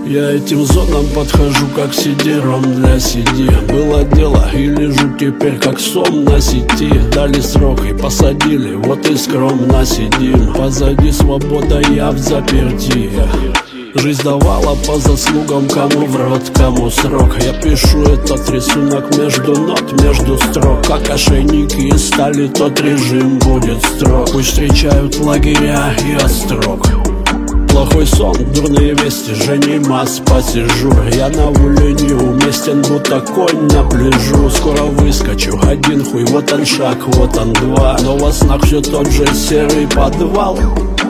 Я этим зонам подхожу как CD-ROM для CD. Было дело и лежу теперь как сом на сети. Дали срок и посадили, вот и скромно сидим. Позади свобода, я в заперти. Жизнь давала по заслугам, кому в рот, кому срок. Я пишу этот рисунок между нот, между строк. Как ошейники из стали, тот режим будет строг. Пусть встречают лагеря и острог. Плохой сон, дурные вести, Женимас посижу. Я на воле неуместен, будто конь на пляжу. Скоро выскочу, один хуй, вот он шаг, вот он два. Но во снах все тот же серый подвал.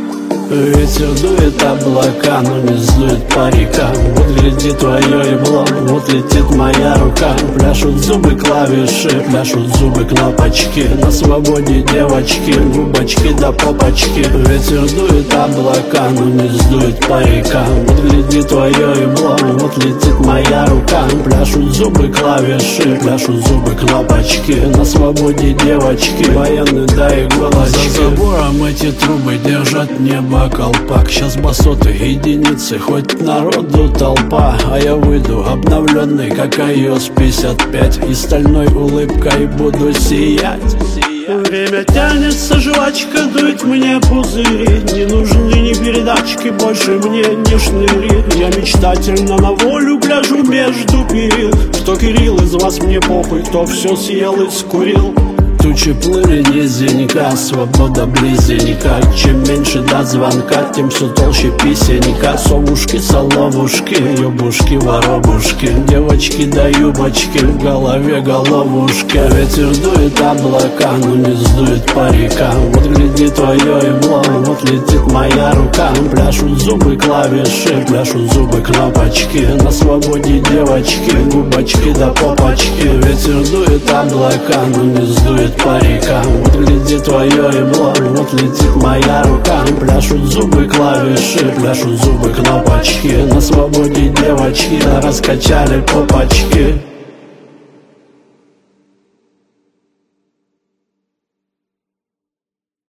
Ветер дует облака, но не сдует парика. Вот глядит твое ебло, вот летит моя рука. Пляшут зубы клавиши, пляшут зубы кнопочки. На свободе девочки, губочки до попочки. Ветер дует облака, но не сдует парика. Вот глядит твое ебло, вот летит моя рука. Пляшут зубы клавиши, пляшут зубы кнопочки. На свободе девочки, военные да иголочки. За забором эти трубы держат небо колпак. Сейчас басоты, единицы, хоть народу толпа. А я выйду обновленный, как iOS 55. И стальной улыбкой буду сиять. Время тянется, жвачка дует мне пузыри. Не нужны ни передачки, больше мне не шныри. Я мечтательно на волю гляжу между перил. Кто Кирилл из вас, мне похуй, кто все съел и скурил. Тучи плыли низенько, свобода близенько. Чем меньше до звонка, тем все толще песенника. Совушки, соловушки, юбушки, воробушки. Девочки да юбочки, в голове головушки. Ветер дует облака, но не сдует парика. Вот глядит твое ебло, вот летит моя рука. Пляшут зубы клавиши, пляшут зубы кнопочки. На свободе девочки, губочки да попочки. Ветер дует облака, но не сдует парика. Вот глядит твое ебло, вот летит моя рука. Пляшут зубы клавиши, пляшут зубы кнопочки. На свободе девочки, да раскачали попочки.